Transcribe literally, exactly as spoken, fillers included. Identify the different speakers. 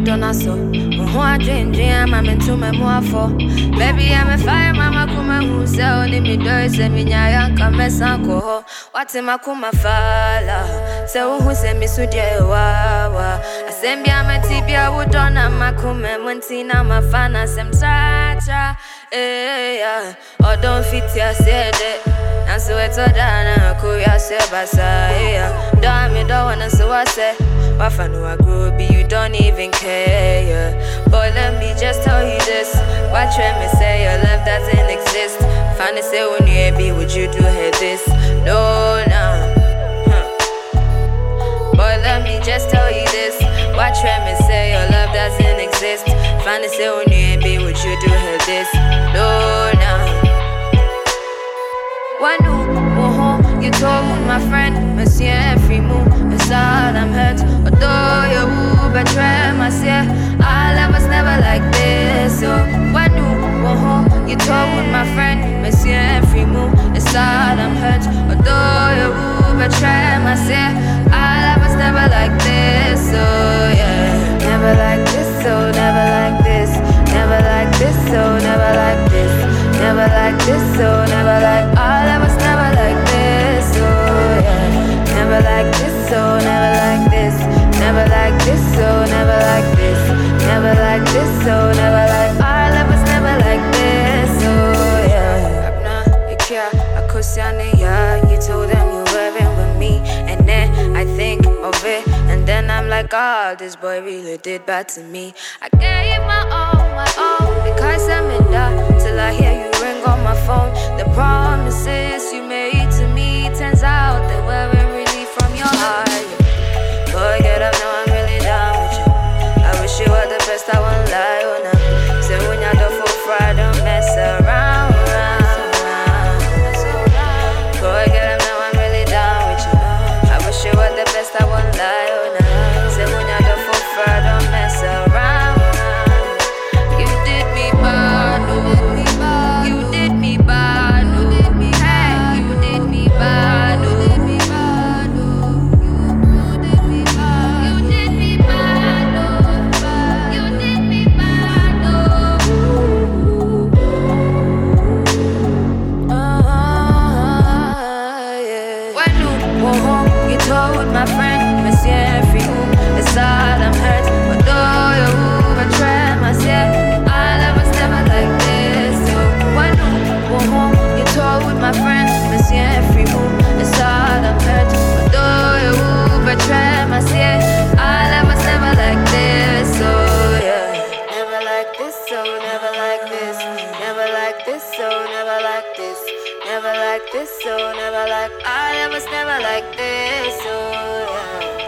Speaker 1: dona so. Who I dream, dream, I'm into my more for. Baby, I'm a fire, mama, kuma, who sell, ni me do, say me, nya, come, sanko. What's in my kuma fala? So who send me so dear, wawa? I send me, I'm a tibia, would on a macume, Montina, my fan, I sem tra tra, eh, or don't fit ya, said it. And so it's all done, Kuya Sebasa, yeah. Damn it, don't wanna so I say. But I know I grew be you don't even care, yeah. Boy, let me just tell you this. Watch me say your love doesn't exist. Finally say when you be, would you do her this? No, no. Huh. Boy, let me just tell you this. Watch me say your love doesn't exist. Finally say when you be, would you do her this? No, no. One new, you told my friend, Monsieur Frimou, it's all I'm hurt. Although you will betray myself, our love was never like this. So, one new, you told my friend, Monsieur Frimou, it's all I'm hurt. Although you will betray myself, our love was never like this. So, yeah, never like this, so never like this. Never like this, so never like this. Never like this, so never like all of us, never like this, so yeah. Never like this, so never like this. Never like this, so never like this. Never like this, so never like all of us, never like this, so yeah. Abna, Ikea, Akosiane, yeah. You told them you weren't with me, and then I think of it, and then I'm like, oh, this boy really did bad to me. I gave my all, my all, because I'm in doubt till I hear you ring on my phone. The promises you made to me, turns out they weren't really from your heart. Boy, get up now, I'm really down with you. I wish you were the best, I won't lie, oh no. Say when you're the full fry, don't mess around, round, round. Boy, get up now, I'm really down with you. I wish you were the best, I won't lie, oh no. Say when you're the full fry, don't mess around, round. You did me bad, oh. You did me bad, oh. Hey, you did me bad, oh. You did me bad, oh. You did me bad, oh. You did me bad, oh. Oh, yeah. When you go home, you told my friend, Monsieur Frimou, it's all I'm hurt. Although you betray myself, all of us never like this. So when you go home, you told my friend, Monsieur Frimou, it's all I'm hurt. Although you betray myself, all of us never like this. So yeah, never like this, so never like this. Never like this, so never like this. Never like this, so never like all of us never like this. So yeah.